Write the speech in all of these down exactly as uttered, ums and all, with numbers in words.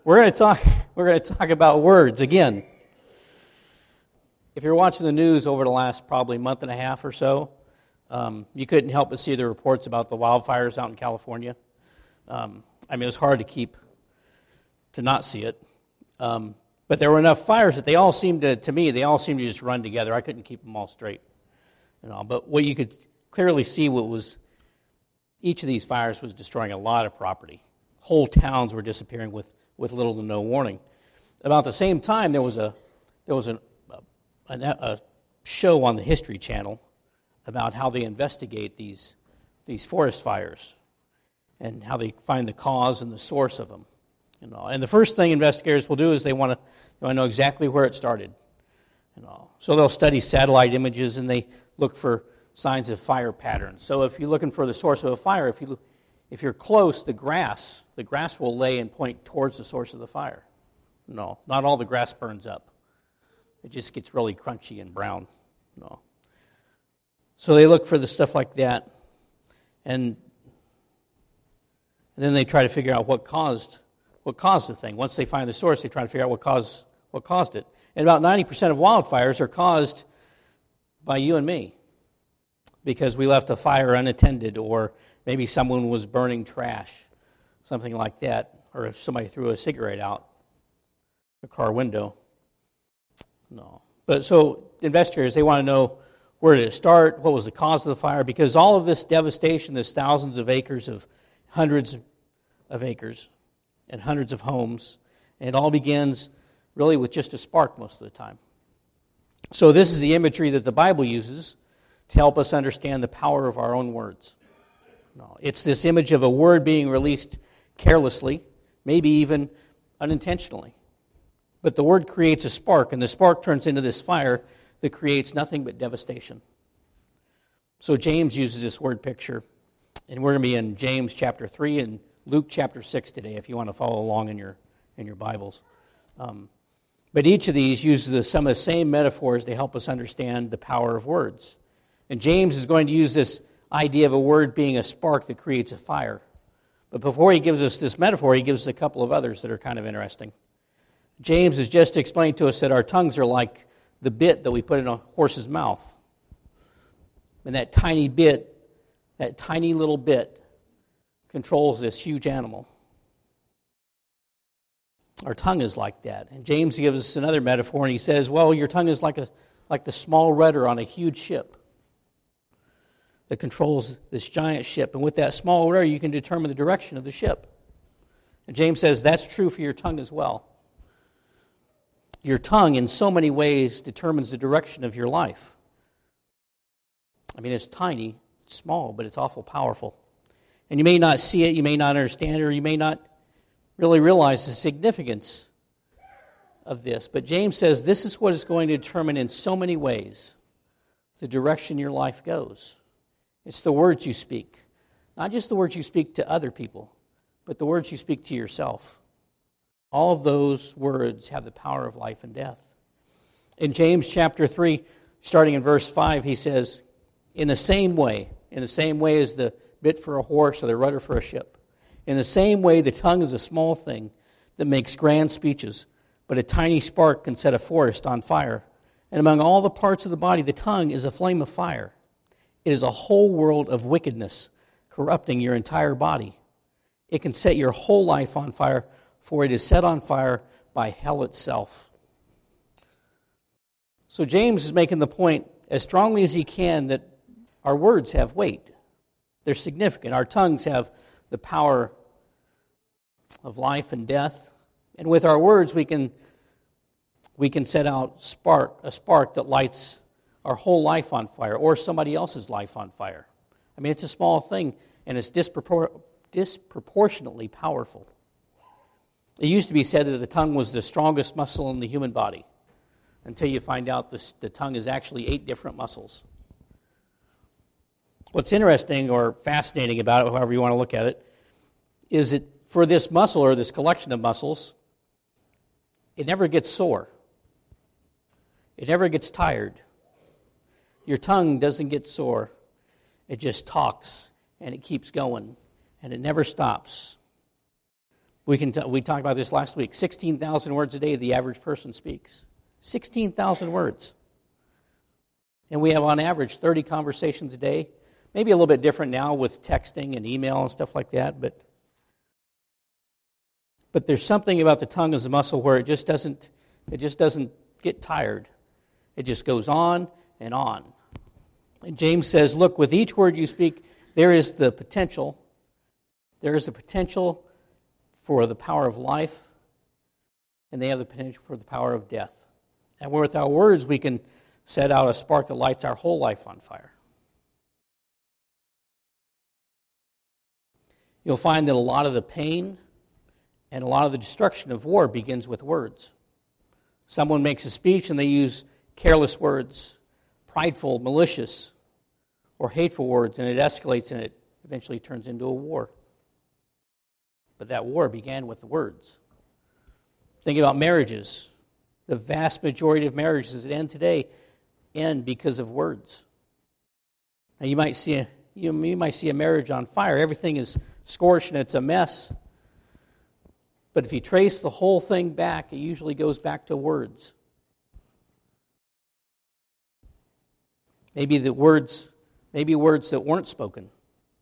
We're going to talk. We're going to talk about words again. If you're watching the news over the last probably month and a half or so, um, you couldn't help but see the reports about the wildfires out in California. Um, I mean, it was hard to keep to not see it. Um, but there were enough fires that they all seemed to, to me, they all seemed to just run together. I couldn't keep them all straight. You know, but what you could clearly see what was each of these fires was destroying a lot of property. Whole towns were disappearing with, with little to no warning. About the same time, there was a there was an, a, a show on the History Channel about how they investigate these these forest fires and how they find the cause and the source of them. You know, and the first thing investigators will do is they want to they want to know exactly where it started. You know, so they'll study satellite images and they look for signs of fire patterns. So if you're looking for the source of a fire, if you look, if you're close, the grass the grass will lay and point towards the source of the fire. No, not all the grass burns up. It just gets really crunchy and brown. No. So they look for the stuff like that, and, and then they try to figure out what caused what caused the thing. Once they find the source, they try to figure out what caused what caused it. And about ninety percent of wildfires are caused by you and me, because we left a fire unattended, or maybe someone was burning trash, something like that, or if somebody threw a cigarette out the car window. No. But so investigators, they want to know, where did it start? What was the cause of the fire? Because all of this devastation, there's thousands of acres of hundreds of acres and hundreds of homes, and it all begins really with just a spark most of the time. So this is the imagery that the Bible uses to help us understand the power of our own words. No, it's this image of a word being released carelessly, maybe even unintentionally. But the word creates a spark, and the spark turns into this fire that creates nothing but devastation. So James uses this word picture, and we're going to be in James chapter three and Luke chapter six today, if you want to follow along in your in your Bibles. Um, but each of these uses the, some of the same metaphors to help us understand the power of words. And James is going to use this idea of a word being a spark that creates a fire. But before he gives us this metaphor, he gives us a couple of others that are kind of interesting. James has just explained to us that our tongues are like the bit that we put in a horse's mouth. And that tiny bit, that tiny little bit, controls this huge animal. Our tongue is like that. And James gives us another metaphor, and he says, well, your tongue is like a like the small rudder on a huge ship that controls this giant ship. And with that small rudder, you can determine the direction of the ship. And James says that's true for your tongue as well. Your tongue, in so many ways, determines the direction of your life. I mean, it's tiny, it's small, but it's awful powerful. And you may not see it, you may not understand it, or you may not really realize the significance of this. But James says this is what is going to determine in so many ways the direction your life goes. It's the words you speak. Not just the words you speak to other people, but the words you speak to yourself. All of those words have the power of life and death. In James chapter three, starting in verse five, he says, in the same way, in the same way as the bit for a horse or the rudder for a ship, in the same way the tongue is a small thing that makes grand speeches, but a tiny spark can set a forest on fire. And among all the parts of the body, the tongue is a flame of fire. It is a whole world of wickedness, corrupting your entire body. It can set your whole life on fire, for it is set on fire by hell itself. So James is making the point as strongly as he can that our words have weight. They're significant. Our tongues have the power of life and death. And with our words, we can we can set out spark a spark that lights our whole life on fire, or somebody else's life on fire. I mean, it's a small thing, and it's dispropor- disproportionately powerful. It used to be said that the tongue was the strongest muscle in the human body, until you find out this, the tongue is actually eight different muscles. What's interesting or fascinating about it, however you want to look at it, is that for this muscle or this collection of muscles, it never gets sore. It never gets tired. Your tongue doesn't get sore. It just talks, and it keeps going, and it never stops. We can t- we talked about this last week. sixteen thousand words a day the average person speaks. sixteen thousand words. And we have on average thirty conversations a day. Maybe a little bit different now with texting and email and stuff like that, but but there's something about the tongue as a muscle where it just doesn't it just doesn't get tired. It just goes on and on. And James says, look, with each word you speak, there is the potential. There is the potential for the power of life, and they have the potential for the power of death. And with our words, we can set out a spark that lights our whole life on fire. You'll find that a lot of the pain and a lot of the destruction of war begins with words. Someone makes a speech and they use careless words, prideful, malicious, or hateful words, and it escalates and it eventually turns into a war. But that war began with the words. Think about marriages. The vast majority of marriages that end today end because of words. Now you might see a, you, you might see a marriage on fire. Everything is scorched and it's a mess. But if you trace the whole thing back, it usually goes back to words. Maybe the words, maybe words that weren't spoken.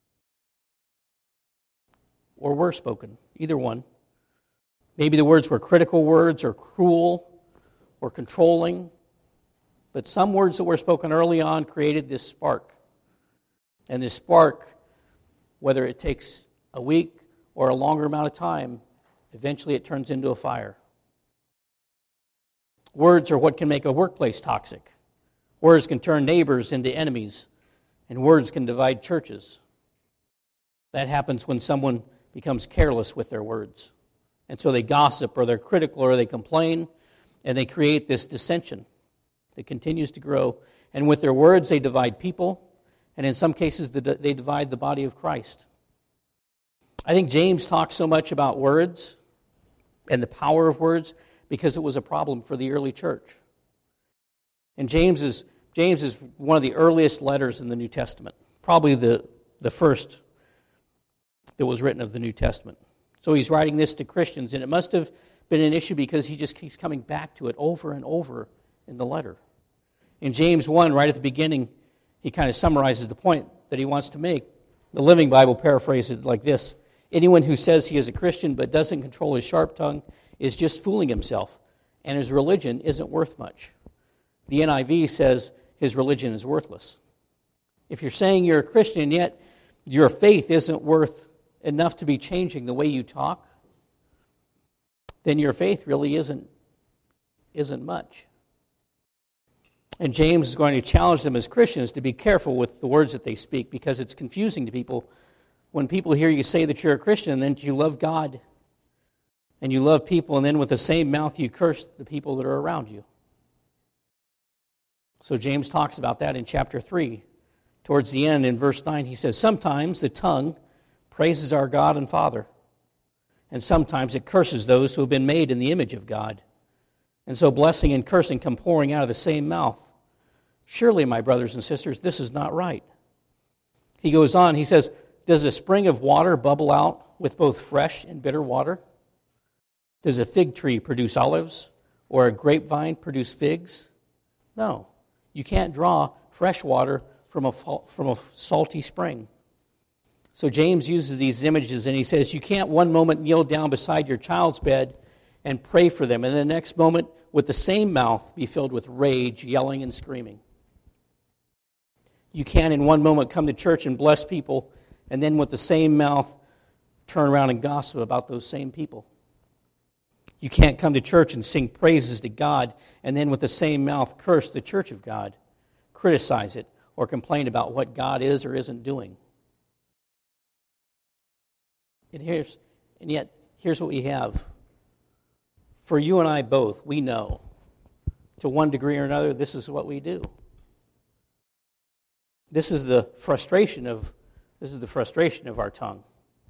Or were spoken, either one. Maybe the words were critical words or cruel or controlling, but some words that were spoken early on created this spark. And this spark, whether it takes a week or a longer amount of time, eventually it turns into a fire. Words are what can make a workplace toxic. Words can turn neighbors into enemies, and words can divide churches. That happens when someone becomes careless with their words. And so they gossip or they're critical or they complain and they create this dissension that continues to grow. And with their words they divide people, and in some cases they divide the body of Christ. I think James talks so much about words and the power of words because it was a problem for the early church. And James is, James is one of the earliest letters in the New Testament, probably the, the first that was written of the New Testament. So he's writing this to Christians, and it must have been an issue because he just keeps coming back to it over and over in the letter. In James one, right at the beginning, he kind of summarizes the point that he wants to make. The Living Bible paraphrases it like this: anyone who says he is a Christian but doesn't control his sharp tongue is just fooling himself, and his religion isn't worth much. The N I V says his religion is worthless. If you're saying you're a Christian and yet your faith isn't worth enough to be changing the way you talk, then your faith really isn't, isn't much. And James is going to challenge them as Christians to be careful with the words that they speak, because it's confusing to people when people hear you say that you're a Christian and then you love God and you love people, and then with the same mouth you curse the people that are around you. So James talks about that in chapter three. Towards the end, in verse nine, he says, sometimes the tongue praises our God and Father, and sometimes it curses those who have been made in the image of God. And so blessing and cursing come pouring out of the same mouth. Surely, my brothers and sisters, this is not right. He goes on, he says, does a spring of water bubble out with both fresh and bitter water? Does a fig tree produce olives, or a grapevine produce figs? No, you can't draw fresh water from a, from a salty spring. So James uses these images, and he says, you can't one moment kneel down beside your child's bed and pray for them, and the next moment, with the same mouth, be filled with rage, yelling, and screaming. You can't in one moment come to church and bless people, and then with the same mouth, turn around and gossip about those same people. You can't come to church and sing praises to God, and then with the same mouth, curse the church of God, criticize it, or complain about what God is or isn't doing. And here's, and yet, here's what we have. For you and I both, we know, to one degree or another, this is what we do. This is the frustration of, this is the frustration of our tongue.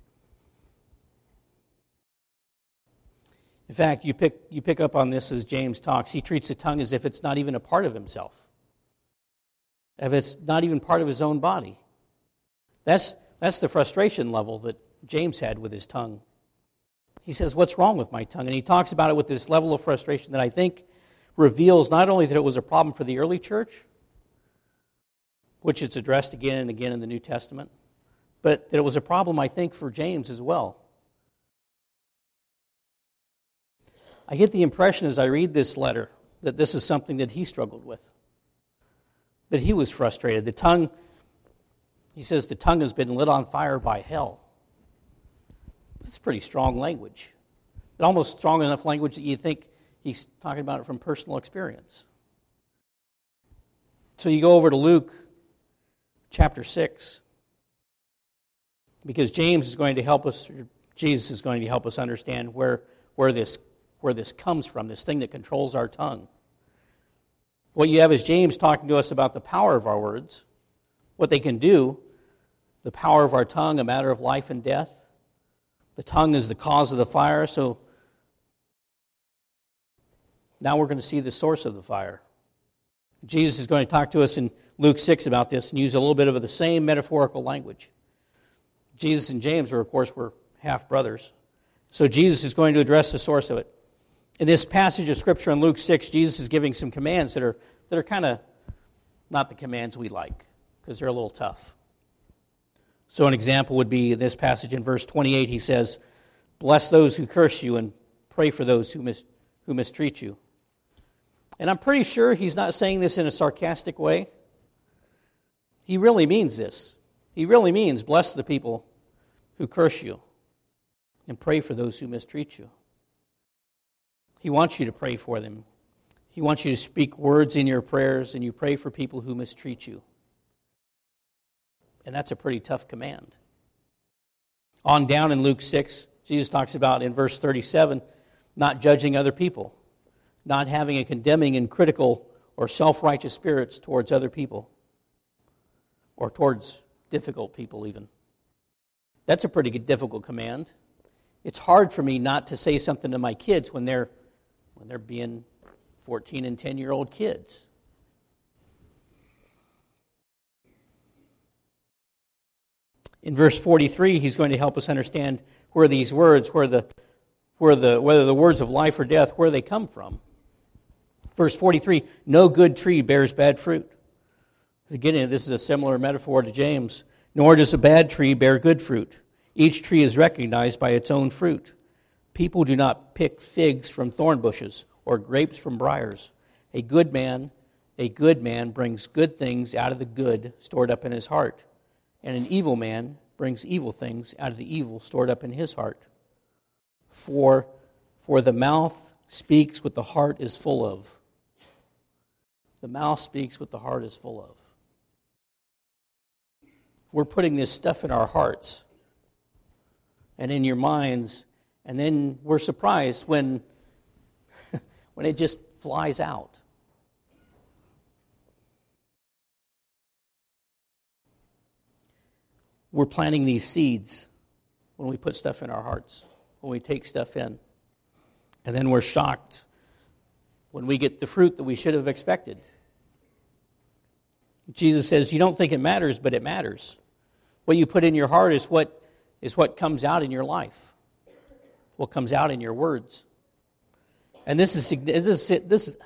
In fact, you pick, you pick up on this as James talks. He treats the tongue as if it's not even a part of himself. If it's not even part of his own body. That's, that's the frustration level that James had with his tongue. he says, what's wrong with my tongue? And he talks about it with this level of frustration that I think reveals not only that it was a problem for the early church, which it's addressed again and again in the New Testament, but that it was a problem, I think, for James as well. I get the impression as I read this letter that this is something that he struggled with, that he was frustrated. The tongue, he says, the tongue has been lit on fire by hell. That's pretty strong language. But almost strong enough language that you think he's talking about it from personal experience. So you go over to Luke chapter six, because James is going to help us, Jesus is going to help us understand where, where this where this comes from, this thing that controls our tongue. What you have is James talking to us about the power of our words, what they can do, the power of our tongue, a matter of life and death. The tongue is the cause of the fire, so now we're going to see the source of the fire. Jesus is going to talk to us in Luke six about this and use a little bit of the same metaphorical language. Jesus and James, are, of course, were half-brothers. So Jesus is going to address the source of it. In this passage of Scripture in Luke six, Jesus is giving some commands that are that are kind of not the commands we like, because they're a little tough. So an example would be this passage in verse twenty-eight. He says, bless those who curse you and pray for those who mis- who mistreat you. And I'm pretty sure he's not saying this in a sarcastic way. He really means this. He really means bless the people who curse you and pray for those who mistreat you. He wants you to pray for them. He wants you to speak words in your prayers, and you pray for people who mistreat you. And that's a pretty tough command. On down in Luke six, Jesus talks about in verse thirty-seven, not judging other people, not having a condemning and critical or self-righteous spirits towards other people, or towards difficult people even. That's a pretty difficult command. It's hard for me not to say something to my kids when they're when they're being fourteen and ten-year-old kids. In verse forty-three, he's going to help us understand where these words, where the, where the, whether the words of life or death, where they come from. Verse forty-three, no good tree bears bad fruit. Again, this is a similar metaphor to James. Nor does a bad tree bear good fruit. Each tree is recognized by its own fruit. People do not pick figs from thorn bushes or grapes from briars. A good man, a good man brings good things out of the good stored up in his heart. And an evil man brings evil things out of the evil stored up in his heart. For, for the mouth speaks what the heart is full of. The mouth speaks what the heart is full of. We're putting this stuff in our hearts and in your minds, and then we're surprised when, when it just flies out. We're planting these seeds when we put stuff in our hearts, when we take stuff in. And then we're shocked when we get the fruit that we should have expected. Jesus says, you don't think it matters, but it matters. What you put in your heart is what is what comes out in your life, what comes out in your words. And this is this is this is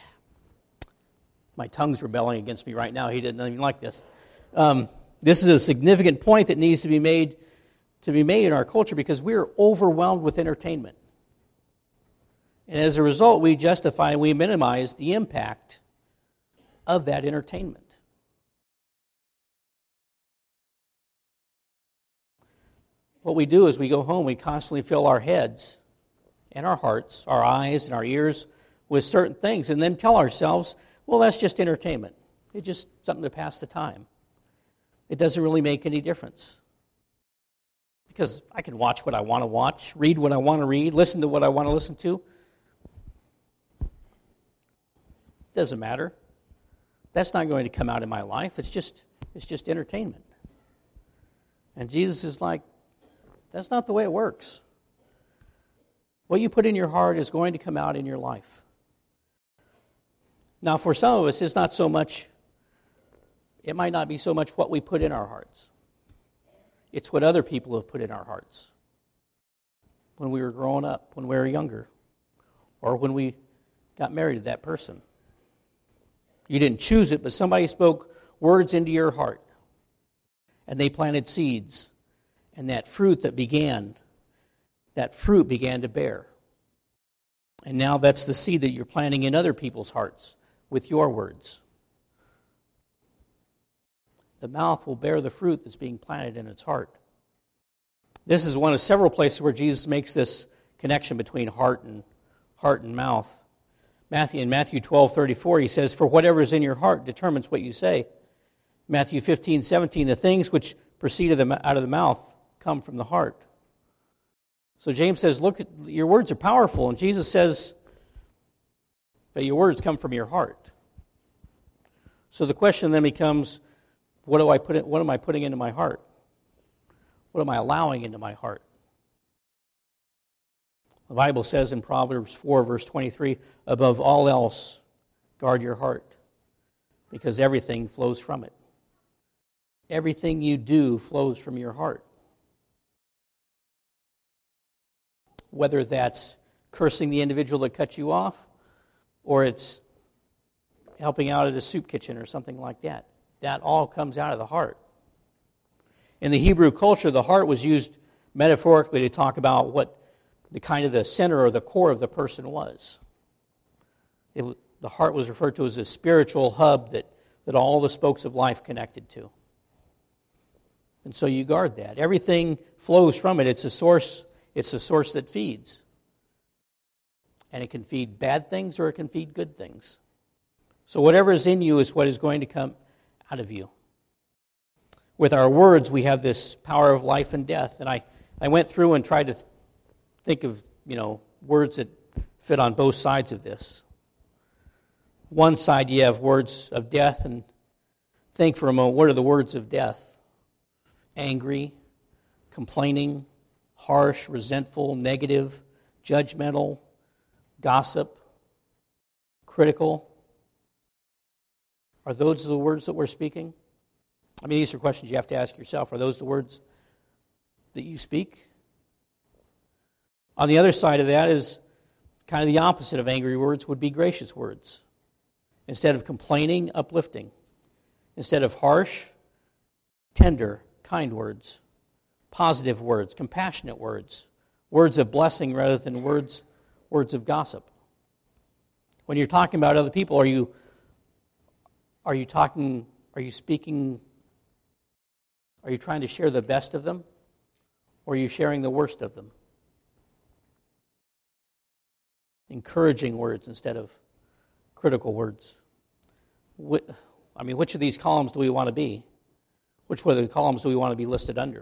my tongue's rebelling against me right now. He didn't even like this. Um, this is a significant point that needs to be made to be made in our culture because we're overwhelmed with entertainment, and as a result, we justify and we minimize the impact of that entertainment. What we do is we go home, we constantly fill our heads and our hearts, our eyes and our ears with certain things, and then tell ourselves, well, that's just entertainment. It's just something to pass the time. It doesn't really make any difference. Because I can watch what I want to watch, read what I want to read, listen to what I want to listen to. It doesn't matter. That's not going to come out in my life. It's just, it's just entertainment. And Jesus is like, that's not the way it works. What you put in your heart is going to come out in your life. Now, for some of us, it's not so much, it might not be so much what we put in our hearts. It's what other people have put in our hearts. when we were growing up, when we were younger, or when we got married to that person. You didn't choose it, but somebody spoke words into your heart, and they planted seeds, and that fruit that began, that fruit began to bear. And now that's the seed that you're planting in other people's hearts with your words. The mouth will bear the fruit that's being planted in its heart. This is one of several places where Jesus makes this connection between heart and heart and mouth. Matthew in Matthew twelve thirty-four, he says, "For whatever is in your heart determines what you say." Matthew fifteen seventeen, "The things which proceed out of the mouth come from the heart." So James says, look, your words are powerful. And Jesus says that your words come from your heart. So the question then becomes, what do I put in, what am I putting into my heart? What am I allowing into my heart? The Bible says in Proverbs four, verse twenty-three, above all else, guard your heart, because everything flows from it. Everything you do flows from your heart. Whether that's cursing the individual that cut you off, or it's helping out at a soup kitchen or something like that. That all comes out of the heart. In the Hebrew culture, the heart was used metaphorically to talk about what the kind of the center or the core of the person was. It, the heart was referred to as a spiritual hub that, that all the spokes of life connected to. And so you guard that. Everything flows from it. It's a source, it's a source that feeds. And it can feed bad things or it can feed good things. So whatever is in you is what is going to come out of you. With our words, we have this power of life and death. And I, I went through and tried to th- think of, you know, words that fit on both sides of this. One side, you have words of death, and think for a moment, what are the words of death? Angry, complaining, harsh, resentful, negative, judgmental, gossip, critical. Are those the words that we're speaking? I mean, these are questions you have to ask yourself. Are those the words that you speak? On the other side of that is kind of the opposite of angry words would be gracious words. Instead of complaining, uplifting. Instead of harsh, tender, kind words. Positive words, compassionate words. Words of blessing rather than words, words of gossip. When you're talking about other people, are you Are you talking, are you speaking, are you trying to share the best of them? Or are you sharing the worst of them? Encouraging words instead of critical words. I mean, which of these columns do we want to be? Which one of the columns do we want to be listed under?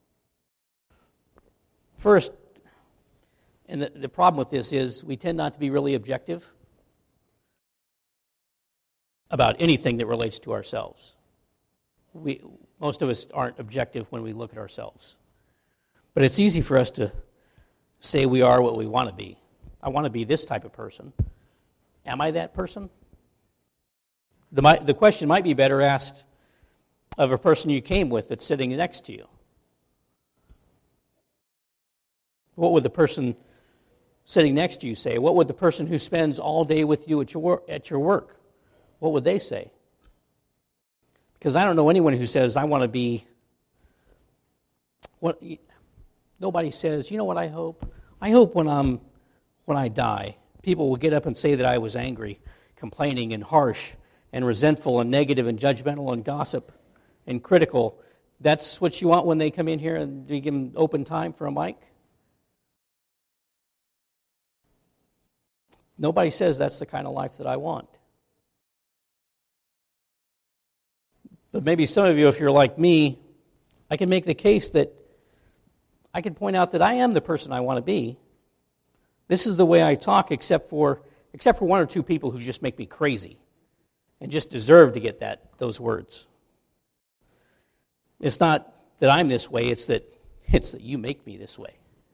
First, and the, the problem with this is we tend not to be really objective about anything that relates to ourselves. We, most of us aren't objective when we look at ourselves. But it's easy for us to say we are what we want to be. I want to be this type of person. Am I that person? The, the question might be better asked of a person you came with that's sitting next to you. What would the person sitting next to you say? What would the person who spends all day with you at your at your work, what would they say? Because I don't know anyone who says, I want to be, what, nobody says, you know what I hope? I hope when I'm, when I die, people will get up and say that I was angry, complaining and harsh and resentful and negative and judgmental and gossip and critical. That's what you want when they come in here and you give them open time for a mic? Nobody says that's the kind of life that I want. But maybe some of you, if you're like me, I can make the case that I can point out that I am the person I want to be. This is the way I talk, except for except for one or two people who just make me crazy and just deserve to get that those words. It's not that I'm this way, it's that it's that you make me this way.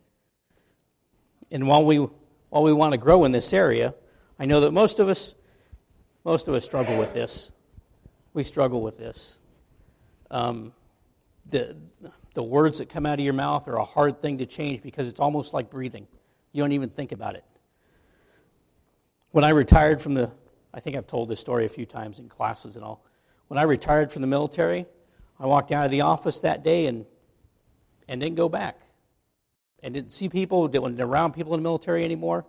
And while we while we want to grow in this area, I know that most of us most of us struggle with this. We struggle with this. Um, the the words that come out of your mouth are a hard thing to change because it's almost like breathing. You don't even think about it. When I retired from the, I think I've told this story a few times in classes and all. When I retired from the military, I walked out of the office that day and and didn't go back. And didn't see people, didn't around people in the military anymore.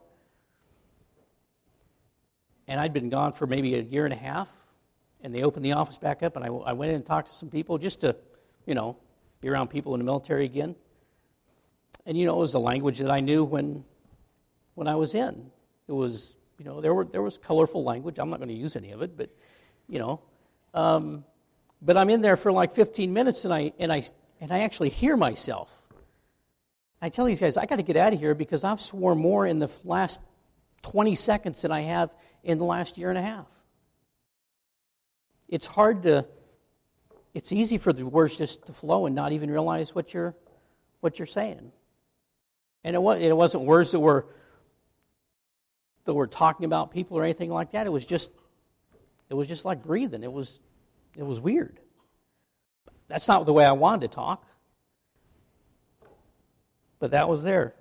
And I'd been gone for maybe a year and a half, and they opened the office back up, and I, I went in and talked to some people just to, you know, be around people in the military again. And, you know, it was the language that I knew when when I was in. It was, you know, there were there was colorful language. I'm not going to use any of it, but, you know. Um, but I'm in there for like fifteen minutes, and I and I and I actually hear myself. I tell these guys, I got to get out of here because I've sworn more in the last twenty seconds than I have in the last year and a half. It's hard to, it's easy for the words just to flow and not even realize what you're what you're saying. And it, was, it wasn't words that were that were talking about people or anything like that. It was just it was just like breathing. It was it was weird. That's not the way I wanted to talk. But that was there.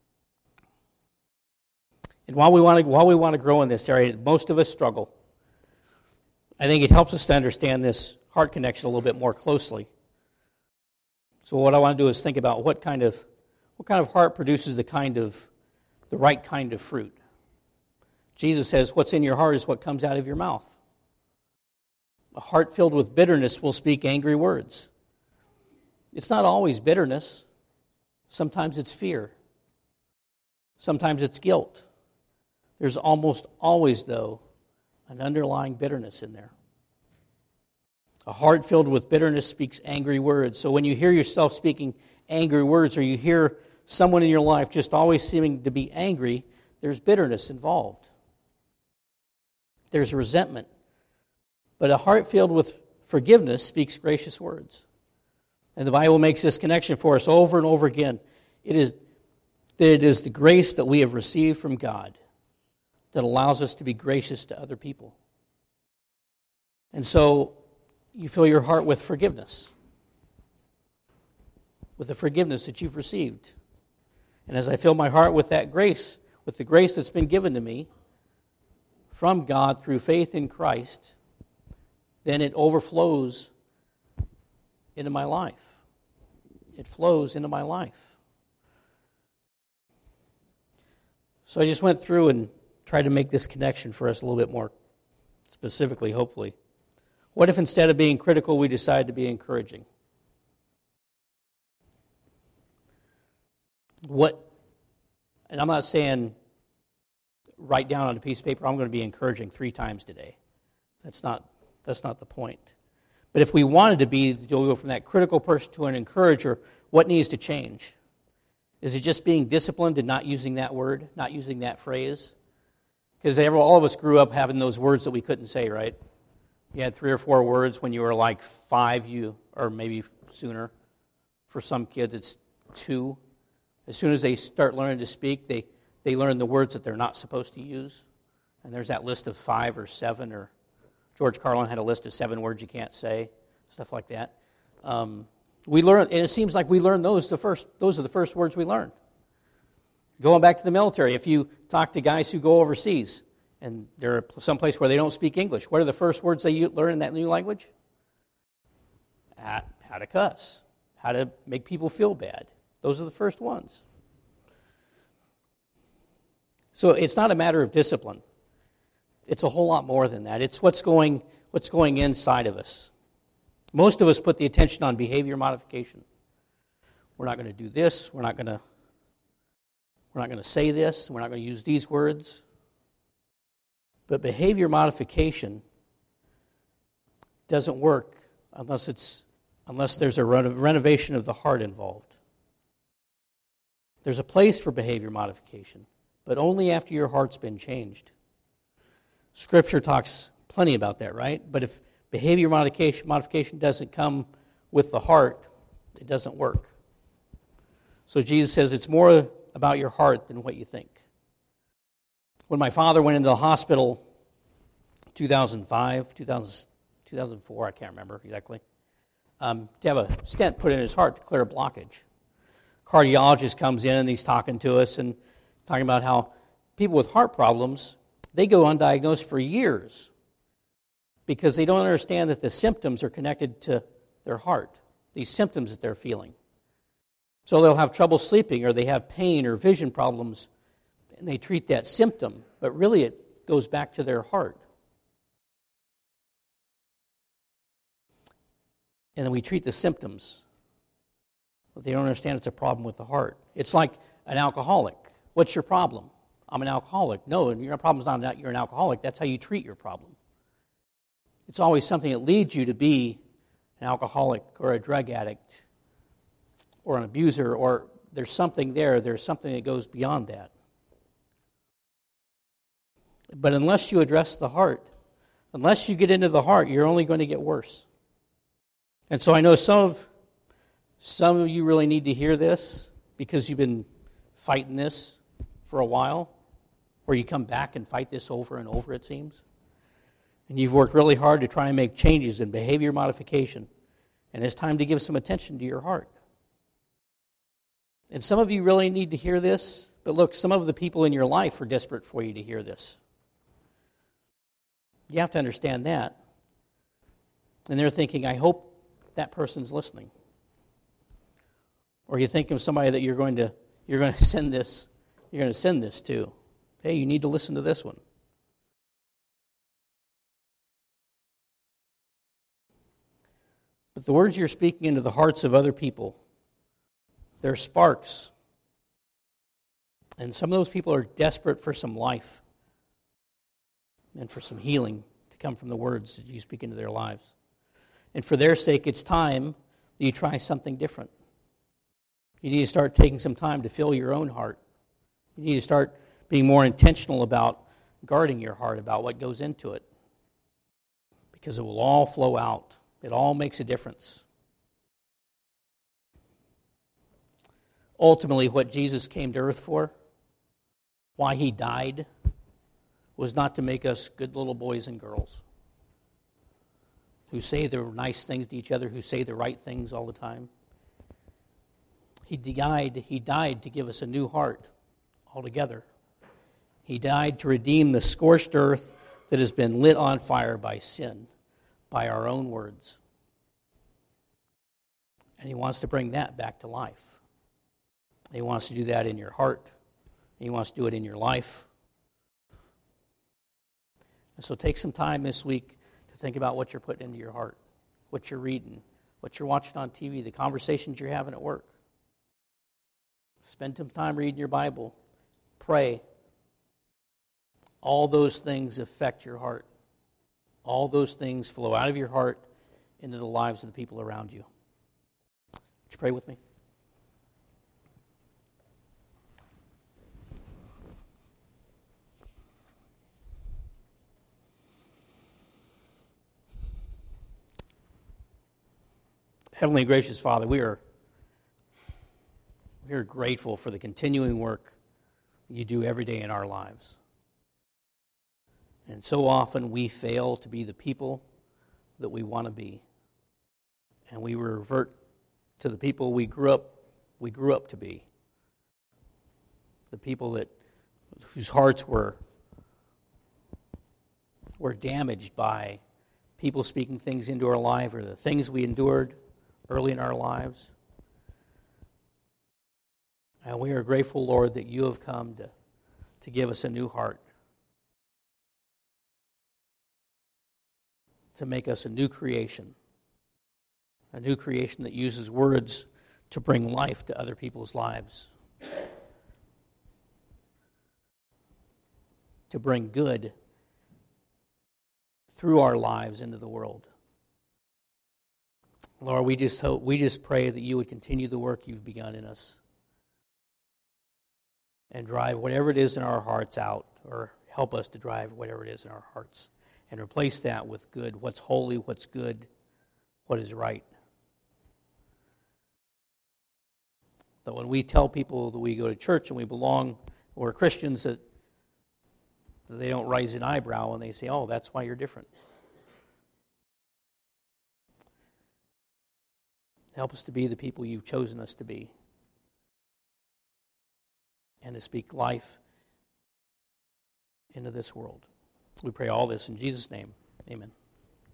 And while we want to while we want to grow in this area, most of us struggle. I think it helps us to understand this heart connection a little bit more closely. So what I want to do is think about what kind of what kind of heart produces the kind of the right kind of fruit. Jesus says, "What's in your heart is what comes out of your mouth." A heart filled with bitterness will speak angry words. It's not always bitterness. Sometimes it's fear. Sometimes it's guilt. There's almost always, though, an underlying bitterness in there. A heart filled with bitterness speaks angry words. So when you hear yourself speaking angry words, or you hear someone in your life just always seeming to be angry, there's bitterness involved. There's resentment. But a heart filled with forgiveness speaks gracious words. And the Bible makes this connection for us over and over again. It is that it is the grace that we have received from God that allows us to be gracious to other people. And so you fill your heart with forgiveness, with the forgiveness that you've received. And as I fill my heart with that grace, with the grace that's been given to me from God through faith in Christ, then it overflows into my life. It flows into my life. So I just went through and tried to make this connection for us a little bit more specifically, hopefully. What if instead of being critical, we decide to be encouraging? What, and I'm not saying write down on a piece of paper, I'm going to be encouraging three times today. That's not, that's not the point. But if we wanted to be, to go from that critical person to an encourager, what needs to change? Is it just being disciplined and not using that word, not using that phrase? Because all of us grew up having those words that we couldn't say, right? You had three or four words when you were like five, you or maybe sooner. For some kids, it's two. As soon as they start learning to speak, they, they learn the words that they're not supposed to use. And there's that list of five or seven, or George Carlin had a list of seven words you can't say, stuff like that. Um, we learn, and it seems like we learn those the first. Those are the first words we learn. Going back to the military, if you talk to guys who go overseas and they're someplace where they don't speak English, what are the first words they learn in that new language? How, how to cuss, how to make people feel bad. Those are the first ones. So it's not a matter of discipline. It's a whole lot more than that. It's what's going, what's going inside of us. Most of us put the attention on behavior modification. We're not going to do this. We're not going to We're not going to say this. We're not going to use these words. But behavior modification doesn't work unless it's unless there's a renovation of the heart involved. There's a place for behavior modification, but only after your heart's been changed. Scripture talks plenty about that, right? But if behavior modification, modification doesn't come with the heart, it doesn't work. So Jesus says it's more about your heart than what you think. When my father went into the hospital, two thousand five, two thousand, two thousand four, I can't remember exactly. um, to have a stent put in his heart to clear a blockage. Cardiologist comes in and he's talking to us and talking about how people with heart problems, they go undiagnosed for years because they don't understand that the symptoms are connected to their heart, these symptoms that they're feeling. So they'll have trouble sleeping, or they have pain or vision problems, and they treat that symptom, but really it goes back to their heart. And then we treat the symptoms, but they don't understand it's a problem with the heart. It's like an alcoholic. What's your problem? I'm an alcoholic. No, your problem's not that you're an alcoholic. That's how you treat your problem. It's always something that leads you to be an alcoholic or a drug addict or an abuser, or there's something there. There's something that goes beyond that. But unless you address the heart, unless you get into the heart, you're only going to get worse. And so I know some of some of you really need to hear this because you've been fighting this for a while, or you come back and fight this over and over, it seems. And you've worked really hard to try and make changes in behavior modification. And it's time to give some attention to your heart. And some of you really need to hear this, but look, some of the people in your life are desperate for you to hear this. You have to understand that. And they're thinking, I hope that person's listening. Or you think of somebody that you're going to you're going to send this, you're going to send this to. Hey, you need to listen to this one. But the words you're speaking into the hearts of other people, they're sparks. And some of those people are desperate for some life and for some healing to come from the words that you speak into their lives. And for their sake, it's time that you try something different. You need to start taking some time to fill your own heart. You need to start being more intentional about guarding your heart, about what goes into it. Because it will all flow out. It all makes a difference. Ultimately, what Jesus came to earth for, why he died, was not to make us good little boys and girls who say the nice things to each other, who say the right things all the time. He died, he died to give us a new heart altogether. He died to redeem the scorched earth that has been lit on fire by sin, by our own words. And he wants to bring that back to life. He wants to do that in your heart. He wants to do it in your life. And so take some time this week to think about what you're putting into your heart, what you're reading, what you're watching on T V, the conversations you're having at work. Spend some time reading your Bible. Pray. All those things affect your heart. All those things flow out of your heart into the lives of the people around you. Would you pray with me? Heavenly gracious Father, we are, we are grateful for the continuing work you do every day in our lives. And so often we fail to be the people that we want to be. And we revert to the people we grew up we grew up to be. The people that whose hearts were were damaged by people speaking things into our life, or the things we endured early in our lives. And we are grateful, Lord, that you have come to, to give us a new heart, to make us a new creation, a new creation that uses words to bring life to other people's lives, to bring good through our lives into the world. Lord, we just hope, we just pray that you would continue the work you've begun in us and drive whatever it is in our hearts out, or help us to drive whatever it is in our hearts, and replace that with good, what's holy, what's good, what is right. That when we tell people that we go to church and we belong, we're Christians, that, that they don't raise an eyebrow and they say, oh, that's why you're different. Help us to be the people you've chosen us to be, and to speak life into this world. We pray all this in Jesus' name. Amen.